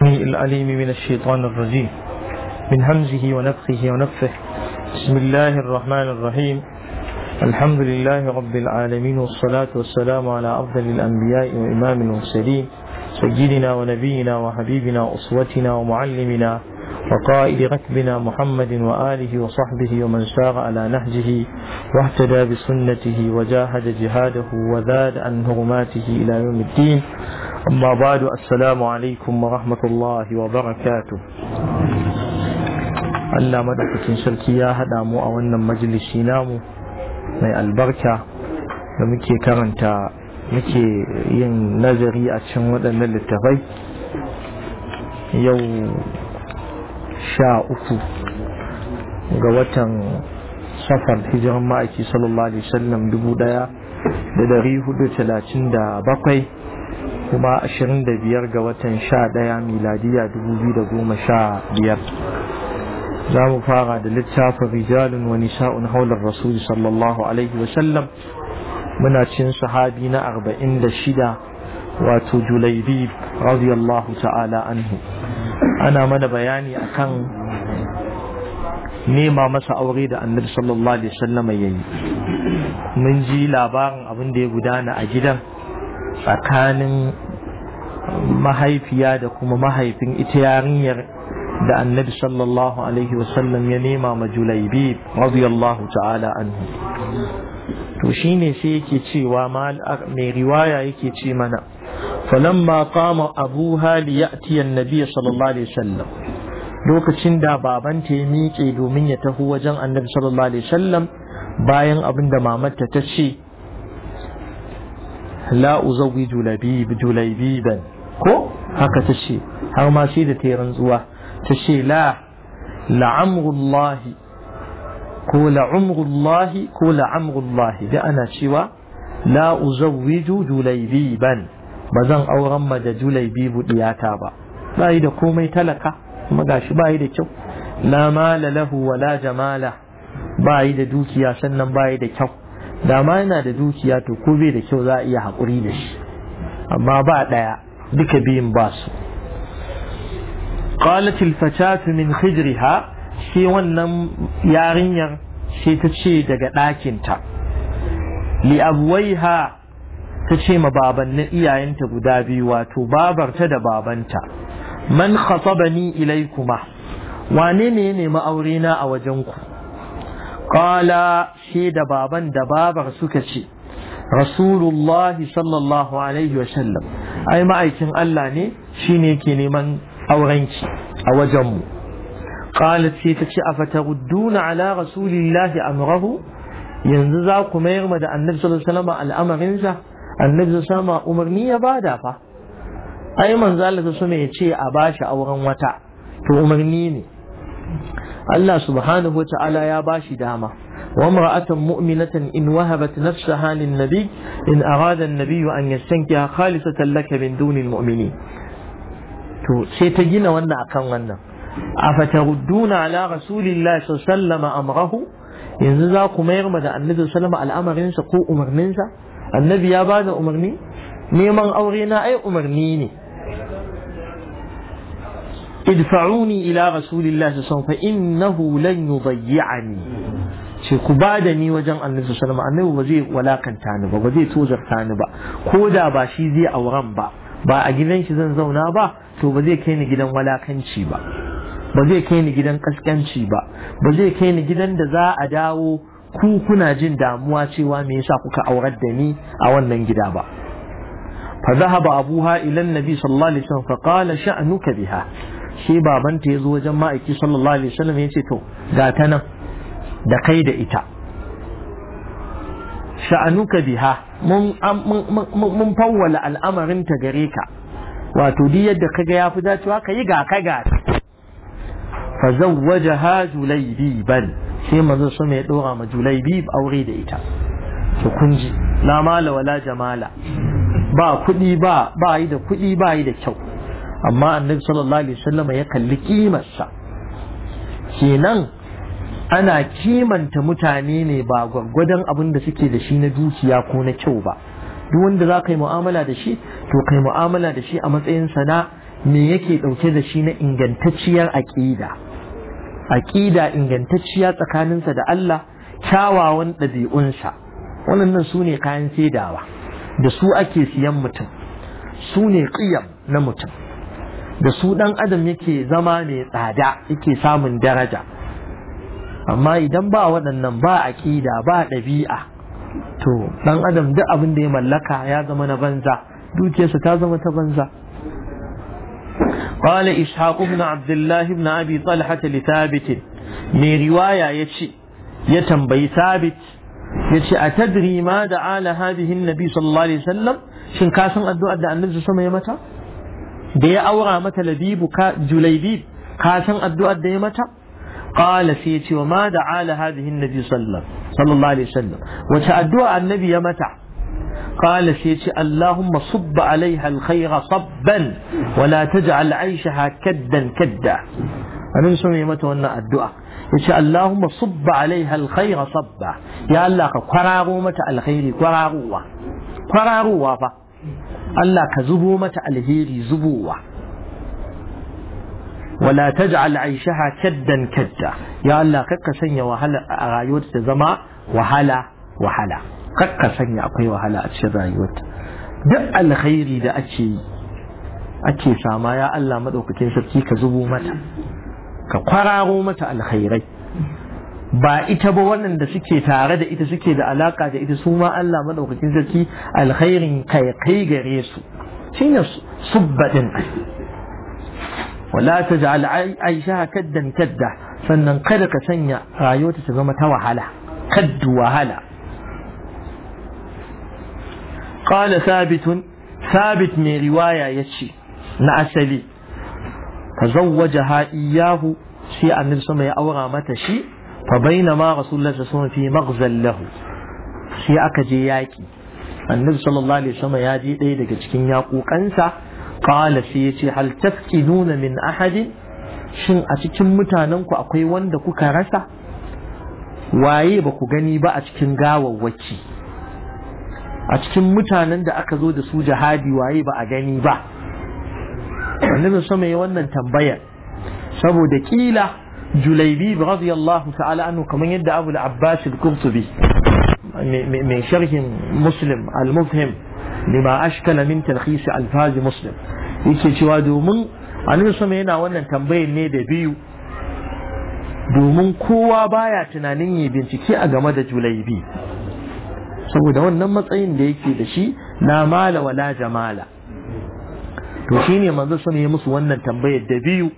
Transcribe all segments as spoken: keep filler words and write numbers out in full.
السميع العليم من الشيطان الرجيم من همزه ونفخه ونفثه. بسم الله الرحمن الرحيم. الحمد لله رب العالمين، والصلاة والسلام على أفضل الأنبياء وإمام المرسلين سيدنا ونبينا وحبيبنا وأسوتنا ومعلمنا وقائد ركبنا محمد وآله وصحبه ومن سار على نهجه واهتدى بسنته وجاهد جهاده وزاد عن هرماته إلى يوم الدين. أما بعد، السلام عليكم ورحمة الله وبركاته. Allah madaukakin sarki ya haɗa mu a wannan majalisi namu mai albarka da muke karanta muke yin nazari a cikin waɗannan littafai. Yau sha uku ga watan safar hijiran ma'aiki sallallahu alaihi wasallam dubu ɗaya da dari hudu talatin da bakwai, kuma ashirin da biyar ga watan sha ɗaya miladiya dubu biyu da goma sha biyar. za mu fara da littafin rijalun wa nisa'un haular rasuli sallallahu alaihi wasallam. muna cin sahabi na arba'in da shida, wato Julaibib radiyallahu ta'ala anhu. ana mana bayani akan nema masa aure da annabi sallallahu alaihi wasallam yayi. mun ji labarin abin da ya gudana a gidan tsakanin mahaifiya da kuma mahaifin ita yarinyar da annabi sallallahu alaihi wasallam ya nema ma Julaibib radiyallahu ta'ala anhu. to shine sai yake cewa mai riwaya yake ce mana, falamma qama abuha li ya'ti an-nabiy sallallahu alaihi wasallam, lokacin da babanta ya miƙe domin ya taho wajen annabi sallallahu alaihi wasallam bayan abin da mamarta ta ce, la uzawwiju labib Julaibiban, ko haka ta ce, har ma sai da ta yi rantsuwa ta ce la la'amrullahi ko la'umrullahi ko la'amrullahi, da ana cewa la uzawwiju Julaibiban, ba zan auren ma da Julaibibu diyata ba. ba yi da komai, talaka kuma gashi ba yi da kyau. la mala lahu wa la jamala, ba yi da dukiya sannan ba yi da kyau. da ma yana da dukiya to ko bai da kyau za a iya haƙuri da shi, amma ba ɗaya, duka biyun ba su. qalat al-fatatu min khidriha, shi wannan yarinyar sai ta ce daga ɗakinta, li abwaiha, ta ce ma babannin iyayenta guda biyu, wato babarta da babanta, man khatabani ilaykuma, wane ne ya nemi aure na a wajenku? qala, shi da baban da babar suka ce, rasulullahi sallallahu alaihi wasallam, ai ma'aikin Allah ne shine yake neman aurenki a wajenmu. qalat, sai ta ce, afatarudduna ala rasulillahi amrahu, yanzu za ku mayar ma da annabi sallallahu alaihi wasallam al'amarinsa? annabi sallallahu alaihi wasallam umarni ya bada fa, ai manzo Allah sallallahu alaihi wasallam ya ce a bashi auren wata, to umarni ne. Allah subhanahu wa ta'ala ya bashi dama, wa imra'atan mu'minatan in wahabat nafsaha lin nabi in arada an-nabiy an yastankiha khalisatan laka min duni al-mu'minin. to sai ta gina wannan akan wannan, afatarudduna ala rasulillahi sallallahu alaihi wasallam amrahu, yanzu za ku mayar ma da annabi sallallahu alaihi wasallam al'amarinsa ko umarninsa? annabi ya bada umarni, neman aure na ai umarni ne. idfa'uni ila rasulillahi sallallahu alaihi wasallam fa innahu lan yudayyi'ani, ce ku bada ni wajen annabi sallallahu alaihi wasallam, annabi ba zai walakanta ni ba, ba zai tozarta ni ba, ko da ba shi zai auren ba, ba a gidan shi zan zauna ba, to ba zai kai ni gidan walakanci ba, ba zai kai ni gidan kaskanci ba, ba zai kai ni gidan da za a dawo ku kuna jin damuwa cewa me yasa kuka aurar da ni a wannan gida ba. fa dhahaba abuha ila annabi sallallahu alaihi wasallam fa qala sha'nuka biha, shi babanta yazo wajen ma'aiki sallallahu alaihi wasallam yace, to ga ta nan da kai da ita, sha'anuka biha, mun mun fawwala al'amarin ta gare ka, wato di yadda kaga yafi dacewa kai ga ka ga. fa zawwajaha Julaibiban, sai manzo so mai dora ma Julaibib aure da ita. to kun ji, la mala wala jamala, ba kudi ba ba yi da kudi ba yi da kyau, amma annabi sallallahu alaihi wasallam ya kalli kimarsa. kenan ana kimanta mutane ne ba gwargwadon abin da suke da shi na dukiya ko na kyau ba. duk wanda za ka yi mu'amala da shi, to kai mu'amala da shi a matsayin sana me yake ɗauke da shi na ingantacciyar aƙida aƙida ingantacciya tsakaninsa da Allah, kyawawan ɗabi'unsa. Wannan su ne kayan saidawa, da su ake siyan mutum, su ne ƙiyam na mutum, da su ɗan adam yake zama mai tsada, yake samun daraja. Amma idan ba waɗannan, ba aƙida, ba ɗabi'a, to ɗan adam duk abin da ya mallaka ya zama na banza, dukiyarsa ta zama ta banza. قال إسحاق بن عبد الله بن أبي طلحة لثابت من رواية يتشي يتنبي ثابت يتشي أتدري ما دعا لهذه النبي صلى الله عليه وسلم شن كاسن أدو أدى النبي صلى الله عليه وسلم يمتى دي أورا متى لبيب جليبيب كاسن أدو أدى يمتى قال سيتي وما دعا لهذه النبي صلى الله صلى الله عليه وسلم وتأدو النبي يمتى قال سيتي اللهم صب عليها الخير صبا ولا تجعل عيشها كدا كدا. أنا نسمي متى وانا الدعاء يتي اللهم صب عليها الخير صبا، يا الله قرارو متى الخير قراروا قراروا فا الله كزبو متى الخير زبوا، ولا تجعل عيشها كدا كدا، يا الله كك سنيا وهلا رايوت تزما وهلا وهلا، kakka sanya akwai wahala a cikin rayuwarta. Duk alkhairi da ake yi ake sama, ya Allah madaukakin sarki ka zubo mata, ka kwararo mata alkhairai, ba ita ba waɗanda suke tare da ita suke da alaka da ita su ma Allah madaukakin sarki alkhairin kai kai gare su, shine subbadin. wala taj'al aisha kaddan kadda, sannan kada ka sanya rayuwarta ta zama ta wahala, kaddu wahala. قال ثابت ثابت من رواية يتشي نأسلي تزوجها إياه شيء النبي صلى الله عليه وسلم أورا متشي، فبينما رسول الله صلى الله عليه وسلم في مغزى له شيء أكجي ياكي النبي صلى الله عليه وسلم ياجي ليلك تشكين ياقو كنسا قال سيتي هل تفقدون من أحد، شن أتكين متاننكو أقوي وندكو كرسا waye ba ku gani ba a cikin gawawwaki, a cikin mutanen da aka zo da su jihadi waye ba a gani ba. Annabi sama yayin wannan tambayar saboda kila Julaybib radiyallahu ta'ala anhu, kamar yadda Abu al-Abbas al-Qurtubi mai sharhin Muslim al-Mufhim lima ashkala min talkhis alfaz Muslim yake cewa domin Annabi sama yana wannan tambayar ne da biyu, domin kowa baya tunanin yi bincike a game da Julaybib saboda wannan matsayin da yake da shi na mala wala jamala. To shine manzo sun yi musu wannan tambayar da biyu,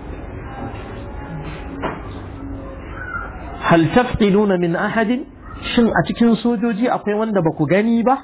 hal tafqiduna min ahadin, shin a cikin sojoji akwai wanda ba ku gani ba?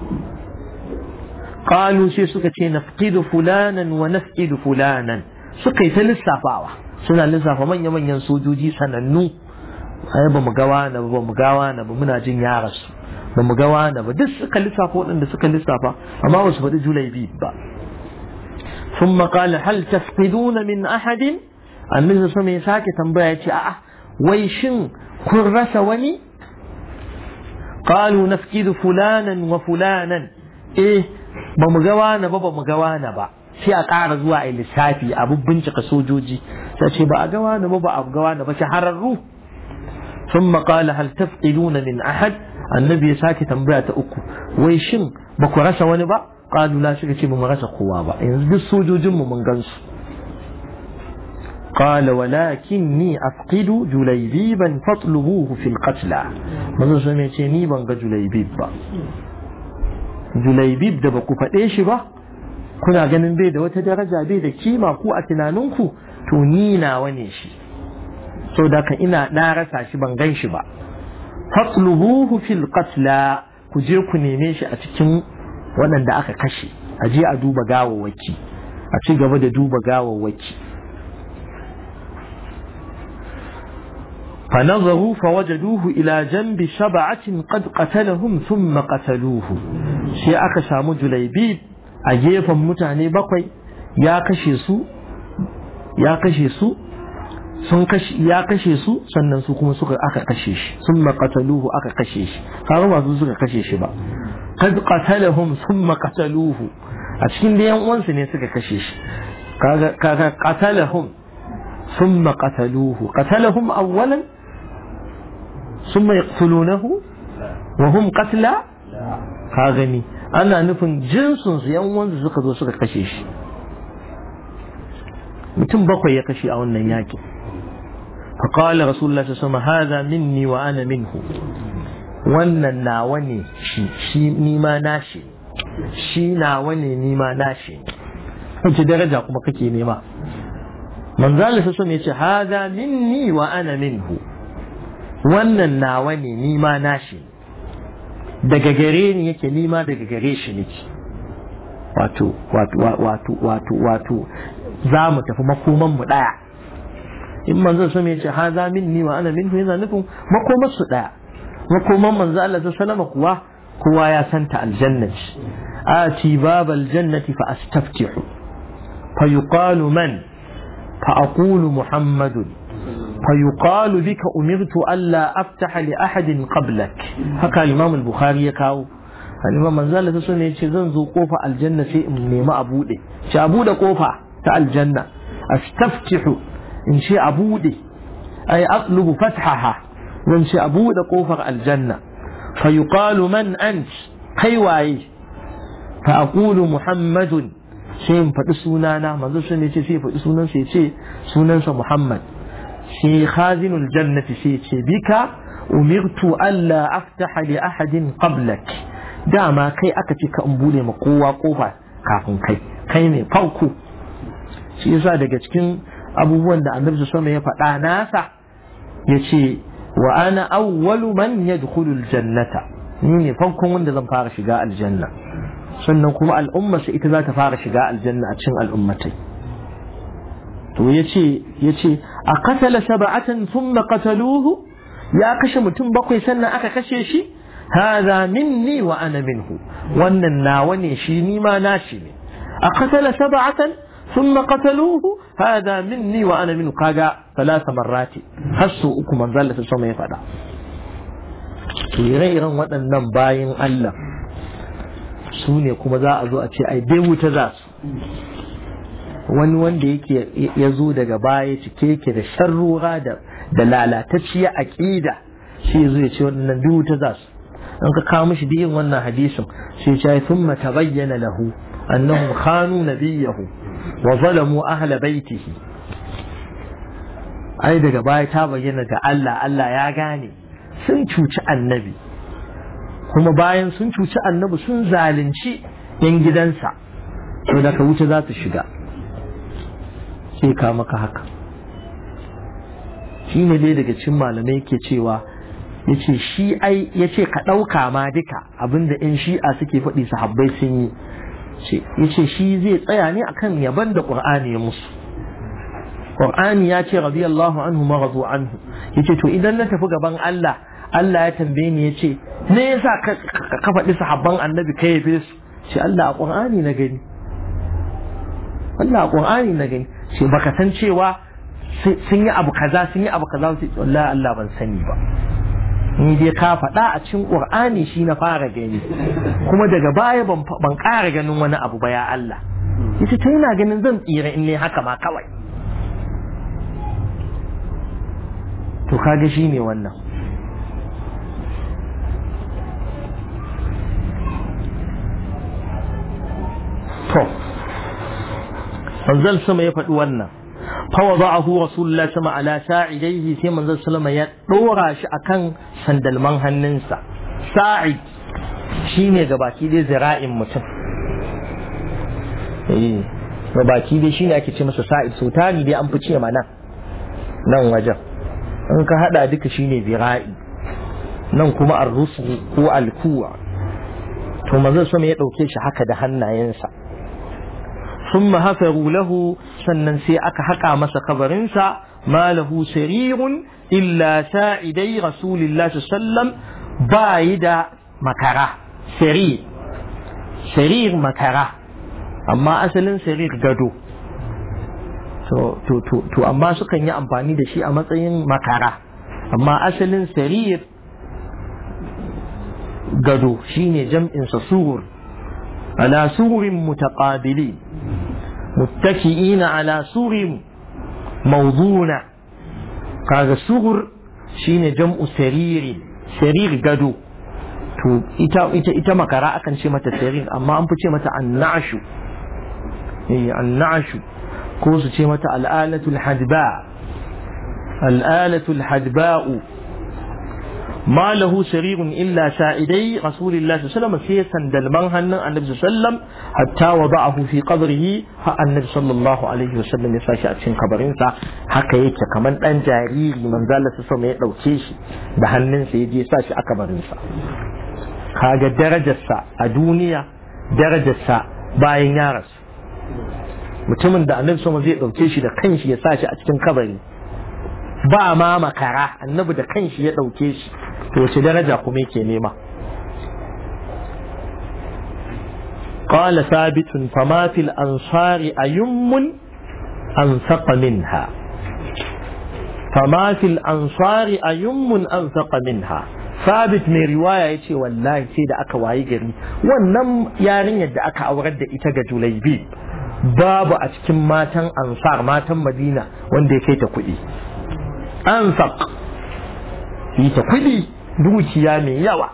qalu sai suka ce nafqidu fulanan wa nafqidu fulanan, suka yi ta lissafawa, suna lissafa manya manyan sojoji sanannu, ai ba mu gawa na ba mu gawa na ba muna jin yarasu, ba mu ga wani ba, duk suka lissafa waɗanda suka lissafa amma ba su faɗi Julaybib ba. ثم قال هل تفقدون من أحد، النبي صلى الله عليه وسلم sake tambaya yace a'a wai shin kun rasa wani? qalu nafqidu fulanan wa fulanan, eh ba mu ga wani ba ba mu ga wani ba, sai a ƙara zuwa a lissafi a bincika sojoji, sai ce ba a ga wani ba ba a ga wani ba, shahararru. ثم قال هل تفقدون من أحد، annabi ya sake tambaya ta uku, wai shin ba ku rasa wani ba? qalu la, suka ce ba mu rasa kowa ba, yanzu duk sojojin mu mun gansu. qala walakinni afqidu Julaybiban fatlubuhu fil qatla, manzo sai me ce ni ban ga Julaybib ba. Julaybib da ba ku faɗe shi ba, kuna ganin bai da wata daraja, bai da kima ku a tunaninku, to ni nawa ne shi, saboda ka ina na rasa shi, ban gan shi ba. fatlubuhu fil qatla, ku je ku neme shi a cikin waɗanda aka kashe, a je a duba gawawwaki, a ci gaba da duba gawawwaki. فنظروا فوجدوه إلى جنب سبعة قد قتلهم ثم قتلوه، شيء aka samu Julaybib a gefen mutane bakwai ya kashe su ya kashe su sun kashe ya kashe su sannan su kuma suka aka kashe shi, thumma qataluhu aka kashe shi, kaga ba su suka kashe shi ba, qad qatalahum thumma qataluhu, a cikin da yan uwansu ne suka kashe shi. kaga kaga qatalahum thumma qataluhu qatalahum awwalan thumma yaqtulunahu wa hum qatla ka gani ana nufin jinsin su yan wanda suka zo suka kashe shi mutum bakwai ya kashe a wannan yaki fa qala rasulullahi sallallahu alaihi wasallam hadha minni wa ana minhu wannan nawa ne shi shi ni ma nashi shi nawa ne ni ma nashi wace daraja kuma kake nema manzo Allah sallallahu alaihi wasallam yace hadha minni wa ana minhu wannan nawa ne ni ma nashi daga gare ni yake ni ma daga gare shi nake wato wato wato wato wato za mu tafi makoman mu daya in manzo sallallahu alaihi wasallam yace hadha minni wa ana minhu yana nufin makoman su daya makoman manzo Allah sallallahu kuwa kowa ya santa aljannati ati babal jannati fa astaftihu fa yuqalu man fa aqulu muhammadun fa yuqalu bika umirtu alla aftaha li ahadin qablak haka imam al-bukhari ya kawo al-imam manzo Allah sallallahu alaihi yace zan zo kofa aljanna sai in nemi a bude shi a bude kofa ta aljanna astaftihu in shi a bude ay atlubu fathaha zan ce a buɗe ƙofar aljanna fa yuqalu man ant kai waye fa aqulu muhammadun sai in faɗi sunana manzo sun ne ce sai faɗi sunan sai ce sunansa muhammad sai khazinul jannati sai ce bika umirtu alla aftaha li ahadin qablak dama kai aka ce ka in buɗe ma kowa ƙofa kafin kai kai ne farko shi yasa daga cikin abubuwan da annabi sallallahu alaihi wasallam ya faɗa nasa yace wa ana awwalu man yadkhulul jannata ni ne farkon wanda zan fara shiga aljanna sannan kuma al'umma sai ita za ta fara shiga aljanna a cikin al'ummatai to yace yace a qatala sab'atan thumma qataluhu ya kashe mutum bakwai sannan aka kashe shi hada minni wa ana minhu wannan nawa ne shi ni ma nashi ne a qatala sab'atan ثم قتلوه هذا مني وأنا منه قاقا ثلاث مرات حسوا أكو من ذلك السماء يفعل غير waɗannan bayin Allah su ne kuma za a zo a ce ai bai wuta za su wani wanda yake ya zo daga baya cike yake da sharrura da da lalatacciya aqida shi zo ya ce waɗannan bai wuta za su an ka kawo mishi da yin wannan hadisin sai ya ce thumma tabayyana lahu annahum khanu nabiyahu wa zalamu ahla baitihi ai daga baya ta bayyana ga Allah Allah ya gane sun cuci annabi kuma bayan sun cuci annabi sun zalunci yan gidansa to da ka wuce za su shiga sai ka maka haka shine dai daga cikin malamai yake cewa yace shi ai yace ka dauka ma duka abinda in shi'a suke faɗi sahabbai sun yi yace shi zai tsaya ne akan yaban da Qur'ani ya musu Qur'ani ya ce radiyallahu anhu ma radu anhu yace to idan na tafi gaban Allah Allah ya tambaye ni yace me yasa ka ka faɗi sahabban annabi kai yabe su ce Allah a Qur'ani na gani Allah a Qur'ani na gani ce baka san cewa sun yi abu kaza sun yi abu kaza wallahi Allah ban sani ba ni dai ka faɗa a cikin Qur'ani shi na fara gani kuma daga baya ban ban ƙara ganin wani abu ba ya Allah yace ta ina ganin zan tsira in ne haka ma kawai to kage shine wannan to manzal sama ya faɗi wannan فوضعه رسول الله صلى الله على ساعديه في منزل سلمة يدورا شي akan sandalman hannunsa sa'id shine gabaki dai zira'in mutum eh gabaki dai shine ake ce masa sa'id so tani dai an fice mana nan wajen in ka hada duka shine zira'i nan kuma ar-rusul ko al-kuwa to manzon sama ya dauke shi haka da hannayensa ثم هفروا له sannan sai aka haƙa masa kabarinsa ma lahu sarirun illa sa'idai rasulillahi sallam bayi da makara sarir sarir makara amma asalin sarir gado to to to to amma sukan yi amfani da shi a matsayin makara amma asalin sarir gado shine jam'in sa surur ala sururin mutaqabili muttaki'ina ala surin mawduna kaga sugur shine jam'u sariri sarir gado to ita ita ita makara akan ce mata sarir amma an fi ce mata annashu eh annashu ko su ce mata al'alatul hadba al'alatul hadba'u ما له سرير إلا سائدي رسول الله صلى الله عليه وسلم سيسا دلمان هنن النبي صلى الله عليه وسلم حتى وضعه في قبره النبي صلى الله عليه وسلم يساشي أتشين قبرينسا حكا يكا كمان أن جاريري من ذالة سسوم يتلو تيشي بهنن سيدي يساشي أكبرينسا هذا درجة سا الدنيا درجة سا باين يارس mutumin da annabi sama zai dauke shi da kanshi ya sashi a cikin kabari ba ma makara annabi da kanshi ya dauke shi to wace daraja kuma yake nema qala thabitun fama fil ansari ayummun ansaqa minha fama fil ansari ayummun ansaqa minha thabit mai riwaya yace wallahi sai da aka wayi gari wannan yarinyar da aka aurar da ita ga Julaybi babu a cikin matan ansar matan Madina wanda ya kai ta kuɗi anfaq yi ta kuɗi dukiya mai yawa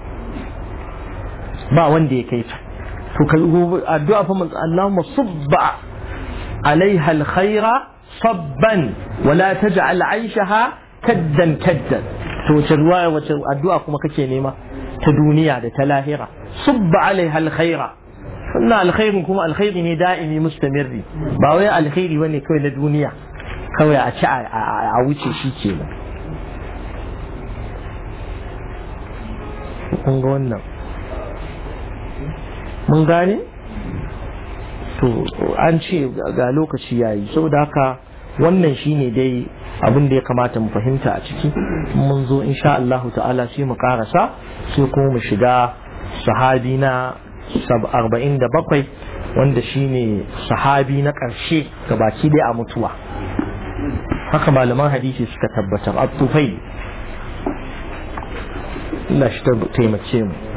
ba wanda ya kai ta to kalgo addu'a fa manzo Allahumma subba alaiha alkhaira sabban wala taj'al 'aishaha kaddan kaddan to wace ruwaya wace addu'a kuma kake nema ta duniya da ta lahira subba alaiha alkhaira wannan alkhairin kuma alkhairi ne da'imi mustamirri ba wai alkhairi bane kawai na duniya kawai a ci a wuce shi kenan kun ga wannan mun gane to an ce ga lokaci yayi saboda haka wannan shine dai abin da ya kamata mu fahimta a ciki mun zo insha Allah ta'ala sai mu karasa sai kuma mu shiga sahabi na arba'in da bakwai wanda shine sahabi na ƙarshe gabaki dai a mutuwa haka malaman hadisi suka tabbatar at-Tufayl Allah shi taimake mu